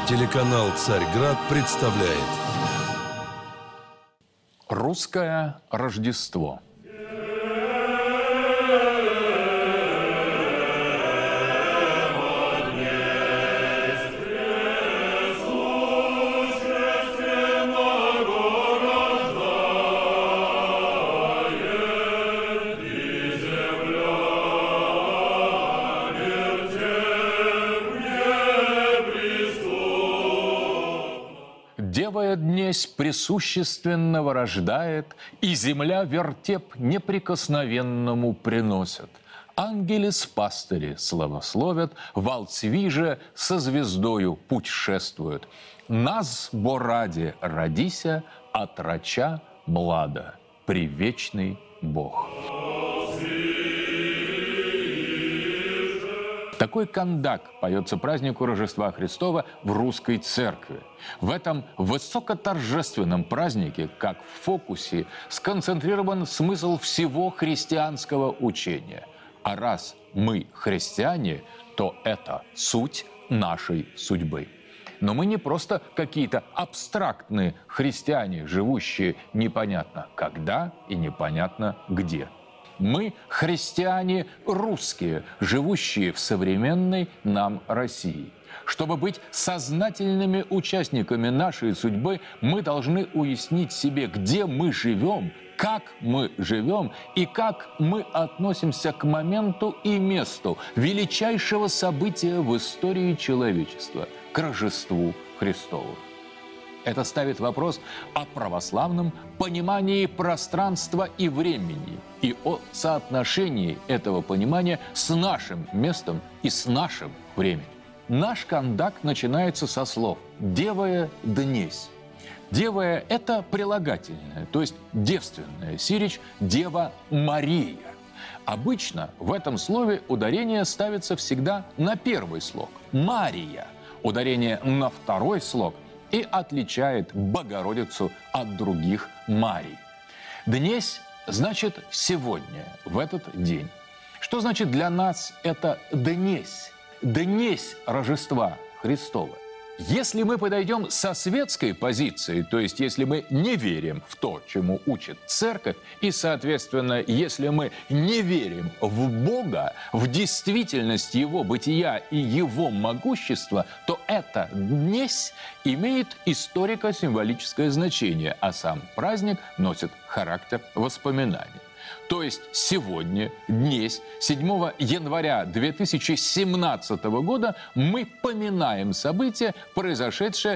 Телеканал «Царьград» представляет Русское Рождество. Девая днесь пресущественного рождает, и земля вертеп неприкосновенному приносят. Ангели с пастыри славословят, волцвиже со звездою путь шествуют. Нас, бо ради, родися, отрача млада, привечный Бог. Такой кандак поется празднику Рождества Христова в русской церкви. В этом высокоторжественном празднике, как в фокусе, сконцентрирован смысл всего христианского учения. А раз мы христиане, то это суть нашей судьбы. Но мы не просто какие-то абстрактные христиане, живущие непонятно когда и непонятно где. Мы христиане русские, живущие в современной нам России. Чтобы быть сознательными участниками нашей судьбы, мы должны уяснить себе, где мы живем, как мы живем и как мы относимся к моменту и месту величайшего события в истории человечества – к Рождеству Христову. Это ставит вопрос о православном понимании пространства и времени и о соотношении этого понимания с нашим местом и с нашим временем. Наш кандак начинается со слов «девая днесь». Девая – это прилагательное, то есть девственная сиречь «Дева Мария». Обычно в этом слове ударение ставится всегда на первый слог – «Мария», ударение на второй слог – и отличает Богородицу от других Марий. Днесь значит сегодня, в этот день. Что значит для нас это днесь? Днесь Рождества Христова. Если мы подойдем со светской позиции, то есть если мы не верим в то, чему учит Церковь, и, соответственно, если мы не верим в Бога, в действительность Его бытия и Его могущества, то это днесь имеет историко-символическое значение, а сам праздник носит характер воспоминания. То есть сегодня, днесь, 7 января 2017 года, мы поминаем события, произошедшие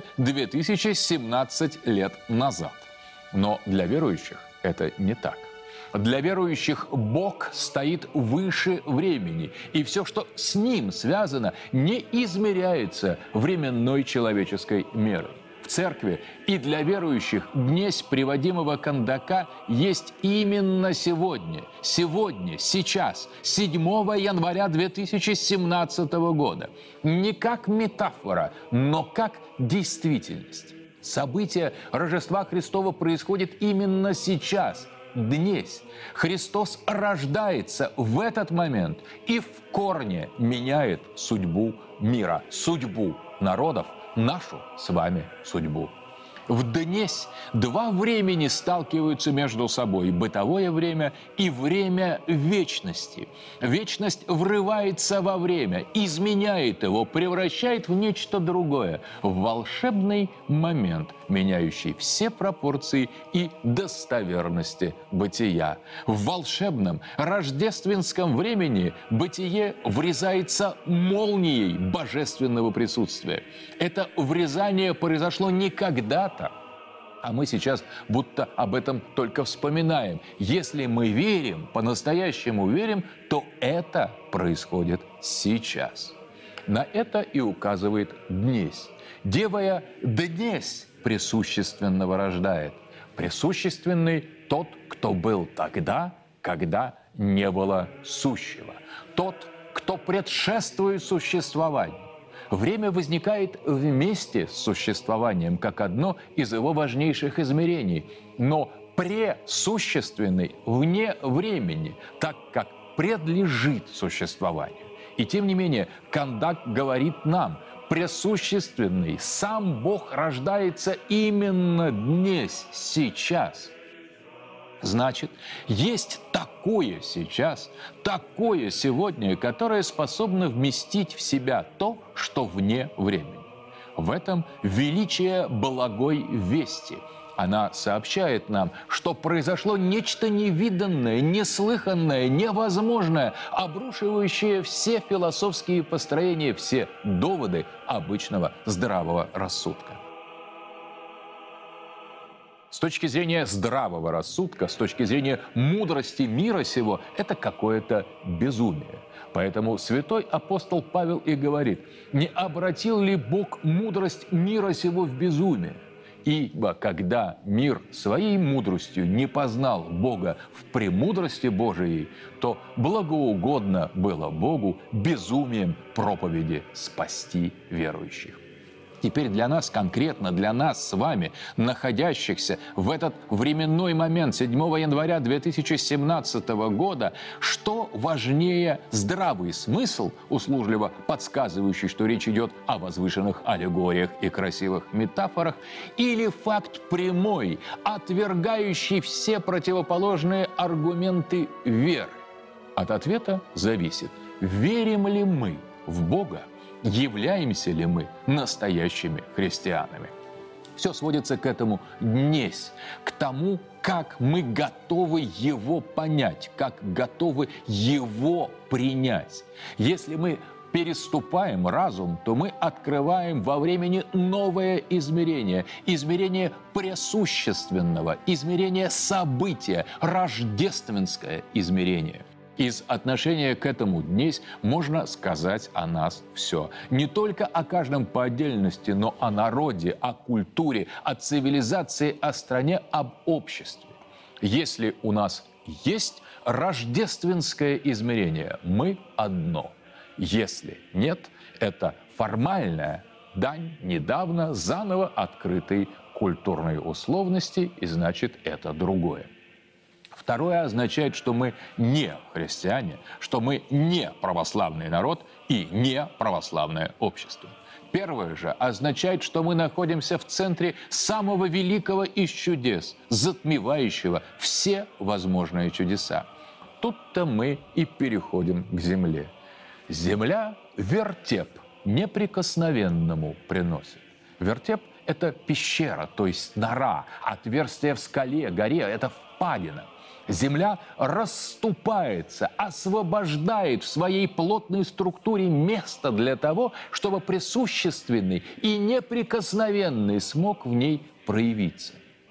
2017 лет назад. Но для верующих это не так. Для верующих Бог стоит выше времени, и все, что с Ним связано, не измеряется временной человеческой мерой. В церкви и для верующих днесь приводимого кандака есть именно сегодня. Сегодня, сейчас, 7 января 2017 года. Не как метафора, но как действительность. Событие Рождества Христова происходит именно сейчас, днесь. Христос рождается в этот момент и в корне меняет судьбу мира, судьбу народов, нашу с вами судьбу. В днесь два времени сталкиваются между собой – бытовое время и время вечности. Вечность врывается во время, изменяет его, превращает в нечто другое, в волшебный момент, меняющий все пропорции и достоверности бытия. В волшебном рождественском времени бытие врезается молнией божественного присутствия. Это врезание произошло не когда-то, а мы сейчас будто об этом только вспоминаем. Если мы верим, по-настоящему верим, то это происходит сейчас. На это и указывает днесь. Девая днесь пресущественного рождает. Пресущественный тот, кто был тогда, когда не было сущего. Тот, кто предшествует существованию. Время возникает вместе с существованием, как одно из его важнейших измерений, но пресущественный вне времени, так как предлежит существованию. И тем не менее, кандак говорит нам, пресущественный, сам Бог рождается именно здесь, сейчас. Значит, есть такое сейчас, такое сегодня, которое способно вместить в себя то, что вне времени. В этом величие благой вести. Она сообщает нам, что произошло нечто невиданное, неслыханное, невозможное, обрушивающее все философские построения, все доводы обычного здравого рассудка. С точки зрения здравого рассудка, с точки зрения мудрости мира сего, это какое-то безумие. Поэтому святой апостол Павел и говорит: «Не обратил ли Бог мудрость мира сего в безумие? Ибо когда мир своей мудростью не познал Бога в премудрости Божией, то благоугодно было Богу безумием проповеди спасти верующих». Теперь для нас, конкретно для нас с вами, находящихся в этот временной момент 7 января 2017 года, что важнее: здравый смысл, услужливо подсказывающий, что речь идет о возвышенных аллегориях и красивых метафорах, или факт прямой, отвергающий все противоположные аргументы веры? От ответа зависит, верим ли мы в Бога, являемся ли мы настоящими христианами. Все сводится к этому днесь, к тому, как мы готовы Его понять, как готовы Его принять. Если мы переступаем разум, то мы открываем во времени новое измерение, измерение пресущественного, измерение события, рождественское измерение. Из отношения к этому днесь можно сказать о нас все. Не только о каждом по отдельности, но о народе, о культуре, о цивилизации, о стране, об обществе. Если у нас есть рождественское измерение, мы одно. Если нет, это формальная дань недавно заново открытой культурной условности, и значит, это другое. Второе означает, что мы не христиане, что мы не православный народ и не православное общество. Первое же означает, что мы находимся в центре самого великого из чудес, затмевающего все возможные чудеса. Тут-то мы и переходим к земле. Земля вертеп неприкосновенному приносит. Вертеп – это пещера, то есть нора, отверстие в скале, горе – это впадина. Земля расступается, освобождает в своей плотной структуре место для того, чтобы присущественный и неприкосновенный смог в ней проявиться.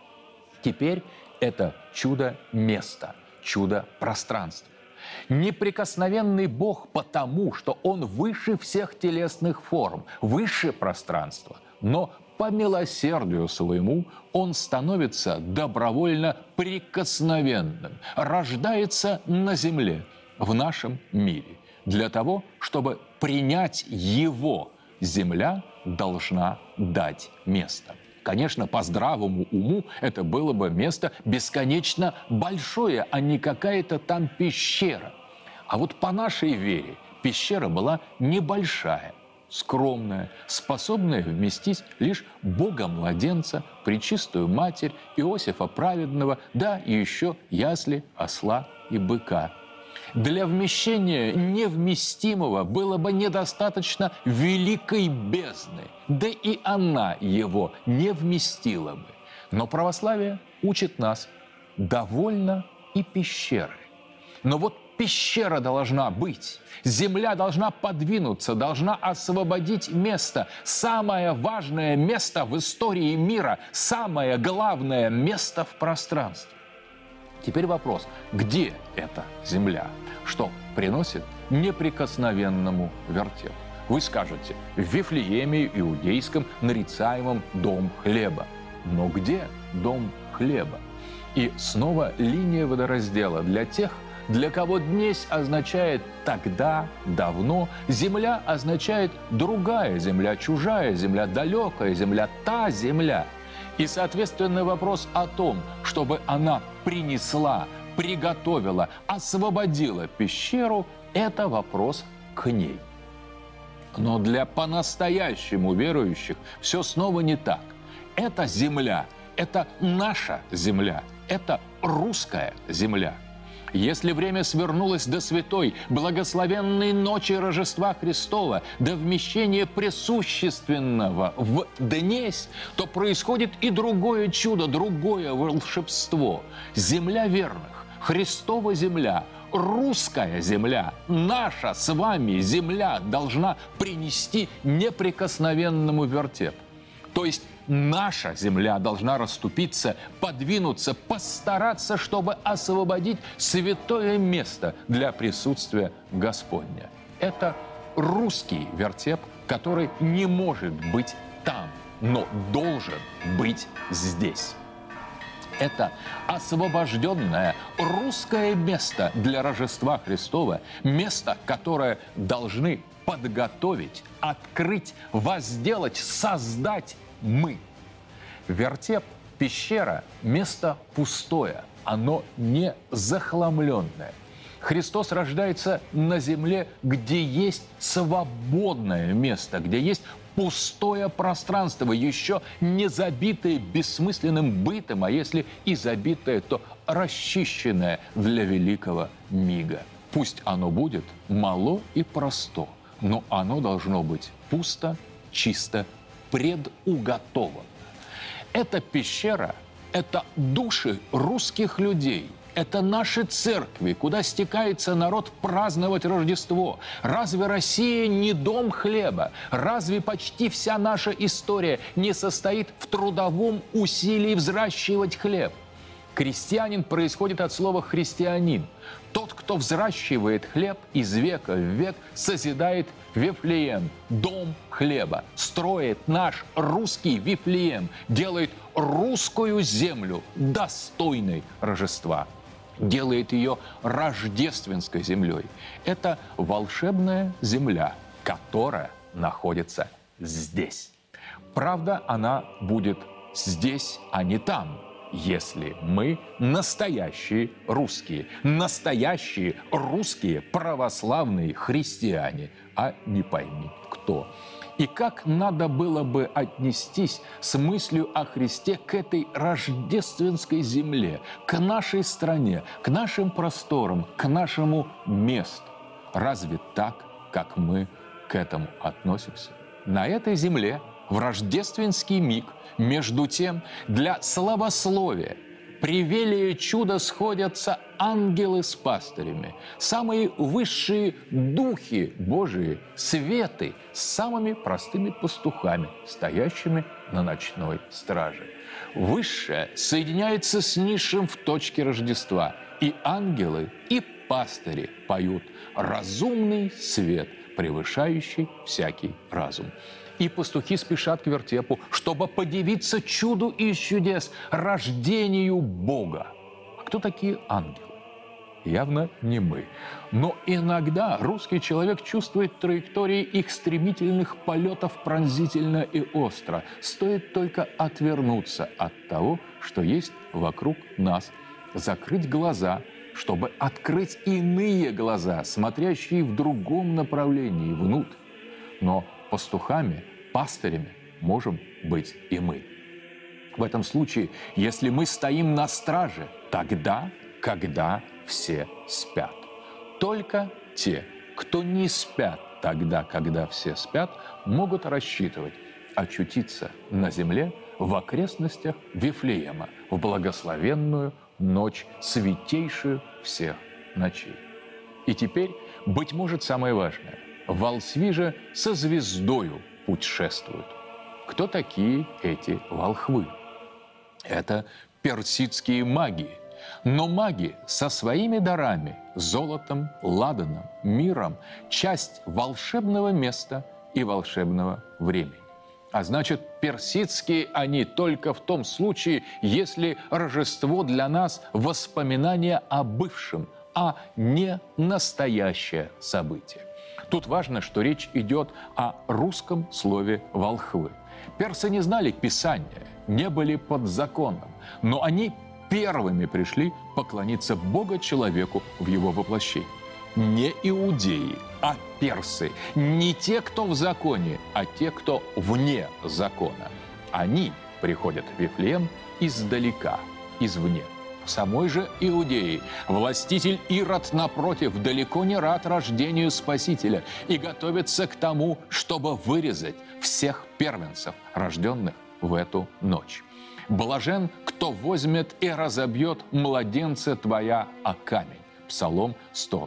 Теперь это чудо-место, чудо-пространство. Неприкосновенный Бог потому, что Он выше всех телесных форм, выше пространства, но по милосердию своему Он становится добровольно прикосновенным, рождается на земле, в нашем мире. Для того, чтобы принять Его, земля должна дать место. Конечно, по здравому уму это было бы место бесконечно большое, а не какая-то там пещера. А вот по нашей вере пещера была небольшая, скромная, способная вместить лишь Бога-младенца, Пречистую Матерь, Иосифа Праведного, да и еще ясли, осла и быка. Для вмещения невместимого было бы недостаточно великой бездны, да и она его не вместила бы. Но православие учит нас: довольно и пещеры. Но вот пещера должна быть, земля должна подвинуться, должна освободить место. Самое важное место в истории мира, самое главное место в пространстве. Теперь вопрос: где эта земля, что приносит неприкосновенному вертепу? Вы скажете: в Вифлееме иудейском, нарицаемом дом хлеба. Но где дом хлеба? И снова линия водораздела для тех, для кого днесь означает тогда, давно, земля означает другая земля, чужая земля, далекая земля, та земля. И, соответственно, вопрос о том, чтобы она принесла, приготовила, освободила пещеру, это вопрос к ней. Но для по-настоящему верующих все снова не так. Эта земля, это наша земля, это русская земля. Если время свернулось до святой, благословенной ночи Рождества Христова, до вмещения пресущественного в днесь, то происходит и другое чудо, другое волшебство. Земля верных, Христова земля, русская земля, наша с вами земля должна принести неприкосновенному вертеп. То есть наша земля должна расступиться, подвинуться, постараться, чтобы освободить святое место для присутствия Господня. Это русский вертеп, который не может быть там, но должен быть здесь. Это освобожденное русское место для Рождества Христова, место, которое должны подготовить, открыть, возделать, создать мы. Вертеп, пещера – место пустое, оно не захламленное. Христос рождается на земле, где есть свободное место, где есть пустое пространство, еще не забитое бессмысленным бытом, а если и забитое, то расчищенное для великого мига. Пусть оно будет мало и просто, но оно должно быть пусто, чисто, предуготовано. Эта пещера – это души русских людей. Это наши церкви, куда стекается народ праздновать Рождество. Разве Россия не дом хлеба? Разве почти вся наша история не состоит в трудовом усилии взращивать хлеб? Крестьянин происходит от слова «христианин». Тот, кто взращивает хлеб, из века в век созидает Вифлеем, дом хлеба, строит наш русский Вифлеем, делает русскую землю достойной Рождества, делает ее рождественской землей. Это волшебная земля, которая находится здесь. Правда, она будет здесь, а не там, если мы настоящие русские православные христиане, а не пойми кто. И как надо было бы отнестись с мыслью о Христе к этой рождественской земле, к нашей стране, к нашим просторам, к нашему месту? Разве так, как мы к этому относимся? На этой земле в рождественский миг, между тем, для славословия, превелие чуда сходятся ангелы с пастырями, самые высшие духи Божии, светы с самыми простыми пастухами, стоящими на ночной страже. Высшее соединяется с низшим в точке Рождества, и ангелы, и пастыри поют разумный свет, превышающий всякий разум. И пастухи спешат к вертепу, чтобы подивиться чуду из чудес, рождению Бога. А кто такие ангелы? Явно не мы. Но иногда русский человек чувствует траектории их стремительных полетов пронзительно и остро. Стоит только отвернуться от того, что есть вокруг нас, закрыть глаза, чтобы открыть иные глаза, смотрящие в другом направлении, внутрь. Но пастухами, пастырями можем быть и мы. В этом случае, если мы стоим на страже, тогда, когда все спят. Только те, кто не спят тогда, когда все спят, могут рассчитывать очутиться на земле в окрестностях Вифлеема в благословенную ночь, святейшую всех ночей. И теперь, быть может, самое важное. Волхви же со звездою путешествуют. Кто такие эти волхвы? Это персидские маги. Но маги со своими дарами, золотом, ладаном, миром, часть волшебного места и волшебного времени. А значит, персидские они только в том случае, если Рождество для нас воспоминание о бывшем, а не настоящее событие. Тут важно, что речь идет о русском слове «волхвы». Персы не знали Писания, не были под законом, но они первыми пришли поклониться Бога человеку в его воплощении. не иудеи, а персы, не те, кто в законе, а те, кто вне закона. Они приходят в Вифлеем издалека, извне. В самой же Иудеи властитель Ирод, напротив, далеко не рад рождению Спасителя и готовится к тому, чтобы вырезать всех первенцев, рожденных в эту ночь. «Блажен, кто возьмет и разобьет младенца твоя о камень». Псалом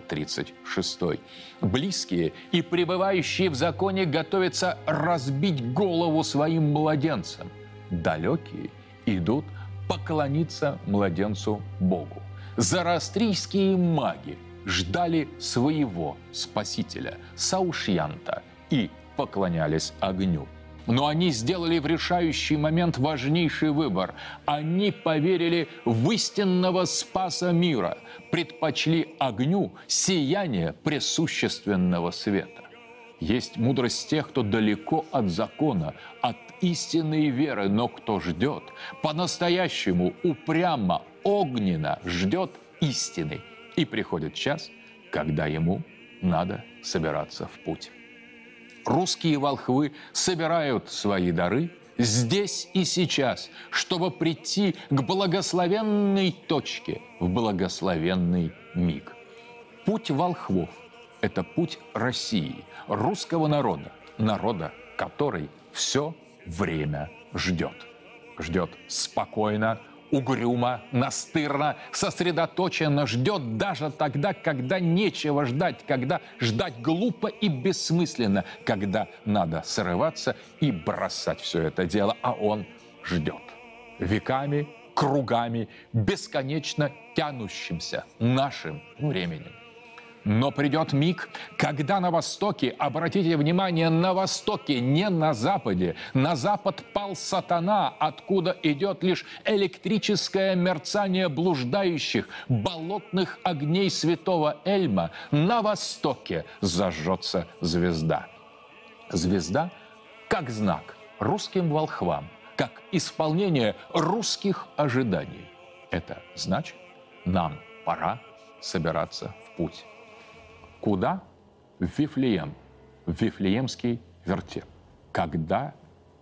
136. Близкие и пребывающие в законе готовятся разбить голову своим младенцам. Далекие идут поклониться младенцу Богу. Зороастрийские маги ждали своего Спасителя, Саушьянта, и поклонялись огню. Но они сделали в решающий момент важнейший выбор. Они поверили в истинного Спаса мира, предпочли огню сияние пресущественного света. Есть мудрость тех, кто далеко от закона, от истинной веры, но кто ждет, по-настоящему упрямо, огненно ждет истины. И приходит час, когда ему надо собираться в путь. Русские волхвы собирают свои дары здесь и сейчас, чтобы прийти к благословенной точке, в благословенный миг. Путь волхвов – это путь России, русского народа, народа, который все время ждет. Ждет спокойно, угрюмо, настырно, сосредоточенно, ждет даже тогда, когда нечего ждать, когда ждать глупо и бессмысленно, когда надо срываться и бросать все это дело, а он ждет. Веками, кругами, бесконечно тянущимся нашим временем. Но придет миг, когда на Востоке, обратите внимание, на Востоке, не на Западе, на Запад пал сатана, откуда идет лишь электрическое мерцание блуждающих болотных огней святого Эльма, на Востоке зажжется звезда. Звезда как знак русским волхвам, как исполнение русских ожиданий. Это значит, нам пора собираться в путь. Куда? В Вифлеем, в Вифлеемский вертеп. Когда?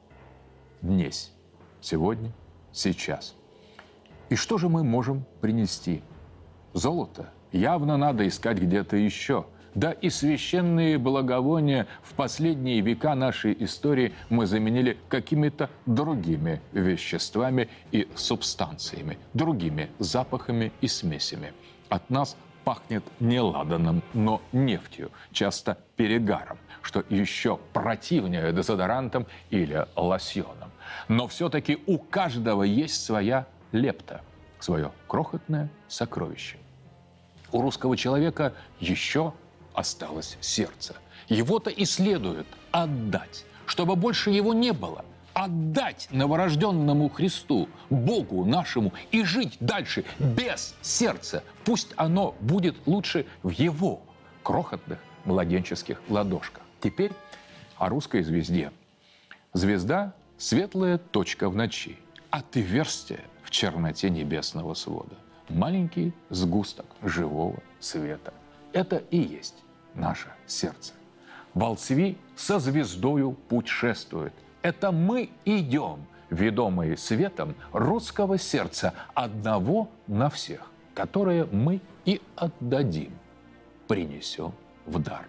Днесь. Сегодня, сейчас. И что же мы можем принести? Золото. Явно надо искать где-то еще. Да и священные благовония в последние века нашей истории мы заменили какими-то другими веществами и субстанциями, другими запахами и смесями. От нас пахнет не ладаном, но нефтью, часто перегаром, что еще противнее дезодорантом или лосьоном. Но все-таки у каждого есть своя лепта, свое крохотное сокровище. У русского человека еще осталось сердце. Его-то и следует отдать, чтобы больше его не было. Отдать новорожденному Христу, Богу нашему, и жить дальше без сердца. Пусть оно будет лучше в его крохотных младенческих ладошках. Теперь о русской звезде. Звезда – светлая точка в ночи, отверстие в черноте небесного свода. Маленький сгусток живого света. Это и есть наше сердце. Волцви со звездою путешествуют. Это мы идем, ведомые светом русского сердца, одного на всех, которое мы и отдадим, принесем в дар.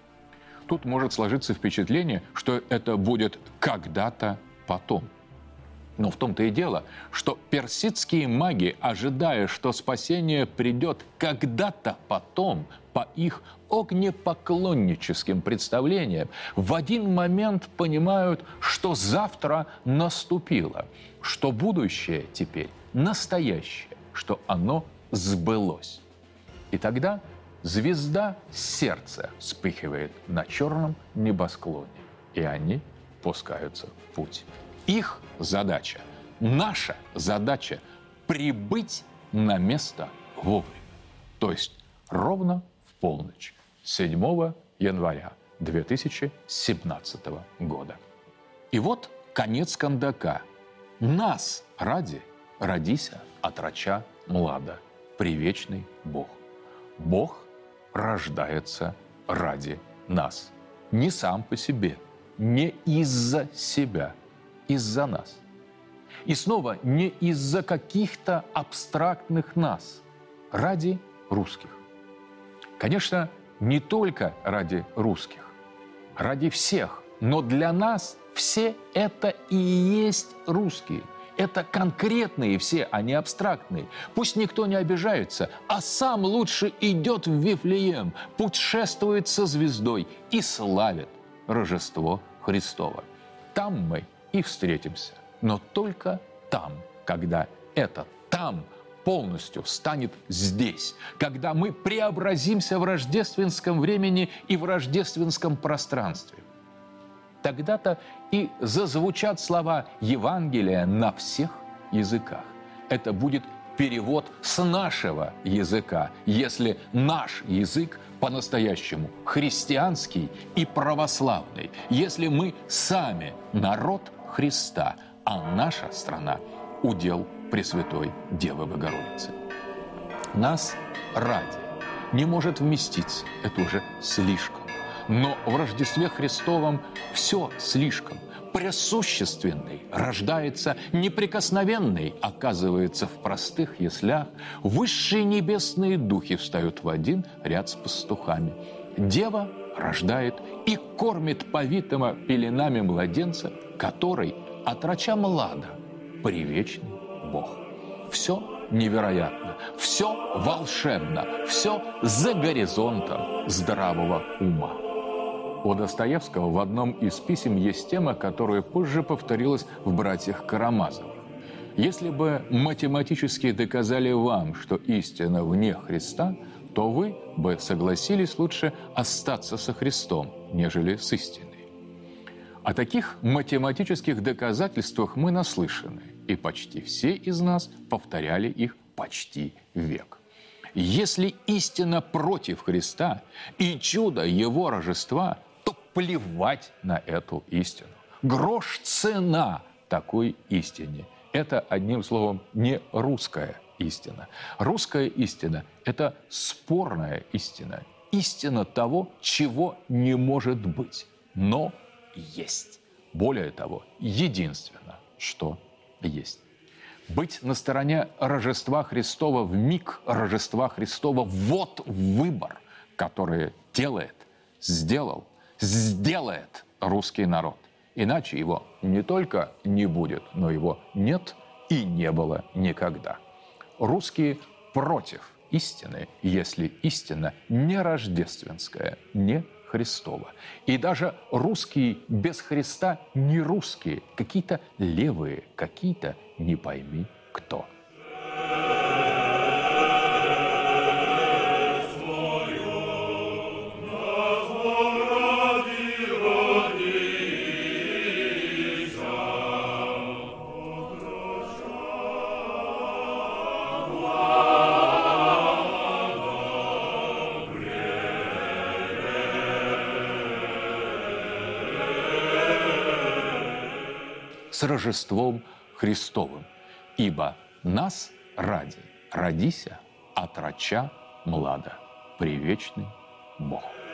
Тут может сложиться впечатление, что это будет когда-то потом. Но в том-то и дело, что персидские маги, ожидая, что спасение придет когда-то потом, по их огнепоклонническим представлениям, в один момент понимают, что завтра наступило, что будущее теперь настоящее, что оно сбылось. И тогда звезда сердца вспыхивает на черном небосклоне, и они пускаются в путь. Их задача, наша задача – прибыть на место вовремя, то есть ровно в полночь 7 января 2017 года. И вот конец кондака. Нас ради родися отроча млада, привечный Бог. Бог рождается ради нас. Не сам по себе, не из-за себя, из-за нас. И снова не из-за каких-то абстрактных нас, ради русских. Конечно, не только ради русских, ради всех, но для нас все это и есть русские. Это конкретные все, а не абстрактные. Пусть никто не обижается, а сам лучше идет в Вифлеем, путешествует со звездой и славит Рождество Христово. Там мы и встретимся, но только там, когда это там полностью станет здесь, когда мы преобразимся в рождественском времени и в рождественском пространстве. Тогда-то и зазвучат слова Евангелия на всех языках. Это будет перевод с нашего языка, если наш язык по-настоящему христианский и православный, если мы сами народ Христа, а наша страна – удел Пресвятой Девы Богородицы. Нас ради не может вместиться, это уже слишком. Но в Рождестве Христовом все слишком. Пресущественный рождается, неприкосновенный оказывается в простых яслях. Высшие небесные духи встают в один ряд с пастухами. Дева рождает и кормит повитого пеленами младенца, который отроча млада, привечный Бог. Все невероятно, все волшебно, все за горизонтом здравого ума. У Достоевского в одном из писем есть тема, которая позже повторилась в «Братьях Карамазовых». Если бы математически доказали вам, что истина вне Христа, то вы бы согласились лучше остаться со Христом, нежели с истиной. О таких математических доказательствах мы наслышаны, и почти все из нас повторяли их почти век. Если истина против Христа и чудо Его Рождества, то плевать на эту истину. Грош цена такой истине. Это, одним словом, не русская истина. Русская истина – это спорная истина. Истина того, чего не может быть, но есть. Более того, единственно, что есть. Быть на стороне Рождества Христова в миг Рождества Христова – вот выбор, который сделает русский народ. Иначе его не только не будет, но его нет и не было никогда. Русские против истины, если истина не рождественская, не Христова. И даже русские без Христа не русские, какие-то левые, какие-то не пойми кто. С Рождеством Христовым, ибо нас ради родися отроча млада, привечный Бог.